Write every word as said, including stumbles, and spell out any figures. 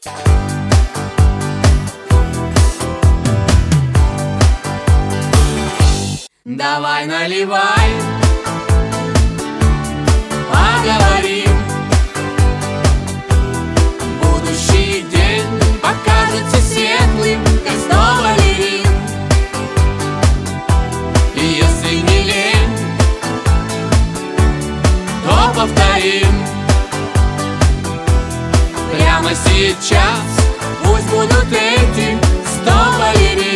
Давай наливай, поговорим. Будущий день покажется светлым, как снова лирим. И если не лень, то повторим. Прямо сейчас пусть будут эти сто балерин.